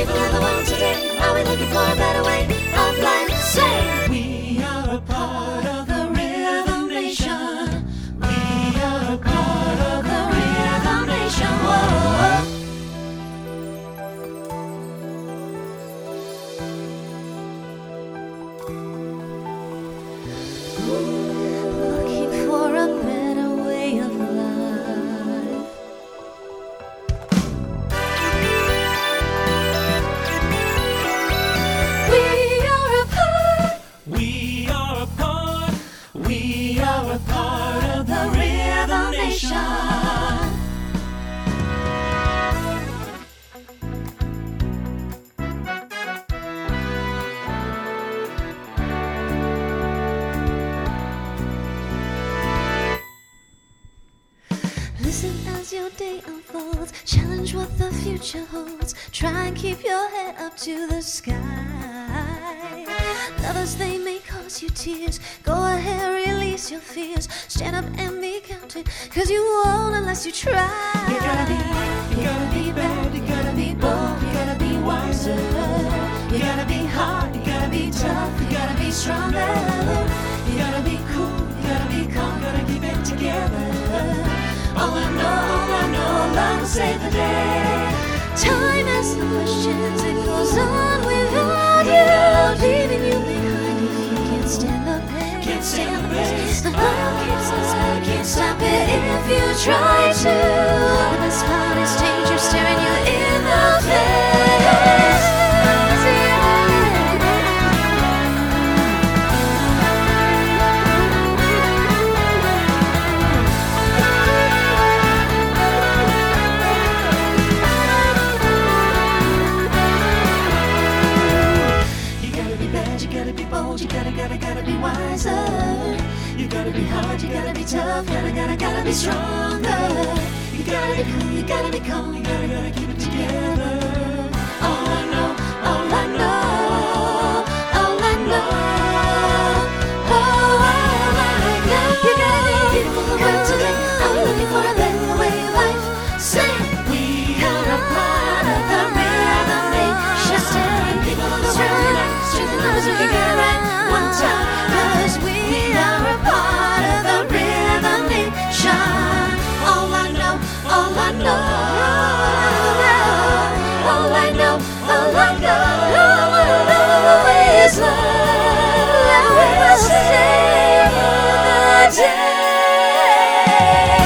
people of the world today, are we looking for a better way of life? Say, we are a part of the Rhythm Nation. We are a part of the Rhythm Nation. Whoa. Looking for a better way of life. We are a part of the Rhythm Nation. Listen as your day unfolds, challenge what the future holds, try and keep your head up to the sky. Lovers, they may cause you tears, go ahead, release your fears, stand up and be counted, cause you won't unless you try. You gotta be bad, you gotta be bold, you gotta be wiser, you gotta be hard, you gotta be tough, you gotta be stronger, you gotta be cool, you gotta be calm, you gotta keep it together. All I know, love will save the day. Time asks the questions, it goes on without you, leaving you behind if you can't stand the pain. Can't stand the pain. The love keeps us, but it can't stop it if you try to. The best part is danger staring you in the face. Gotta be wiser. You gotta be hard, you gotta be tough, gotta be stronger. You gotta be cool, you gotta be calm, you gotta keep it together. All I know, you gotta be people who work today. I'm looking for a better way of life. Say, we are a part of the Rhythm Nation. People of the world, strength and numbers, we can get it right one time. Cause we are a part of the Rhythm Nation. All I know is love will save the day.